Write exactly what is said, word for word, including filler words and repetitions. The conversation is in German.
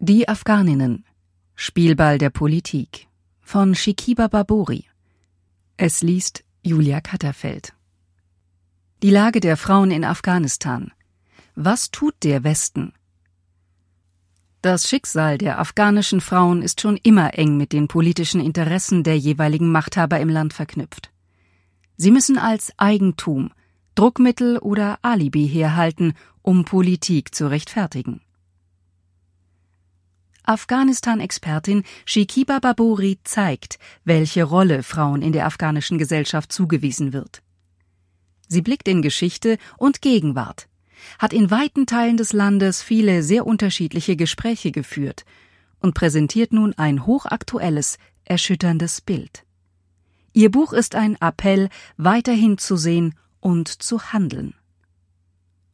Die Afghaninnen. Spielball der Politik von Shikiba Baburi. Es liest Julia Katterfeld. Die Lage der Frauen in Afghanistan. Was tut der Westen? Das Schicksal der afghanischen Frauen ist schon immer eng mit den politischen Interessen der jeweiligen Machthaber im Land verknüpft. Sie müssen als Eigentum, Druckmittel oder Alibi herhalten, um Politik zu rechtfertigen. Afghanistan-Expertin Shikiba Baburi zeigt, welche Rolle Frauen in der afghanischen Gesellschaft zugewiesen wird. Sie blickt in Geschichte und Gegenwart, hat in weiten Teilen des Landes viele sehr unterschiedliche Gespräche geführt und präsentiert nun ein hochaktuelles, erschütterndes Bild. Ihr Buch ist ein Appell, weiterhin zu sehen und zu handeln.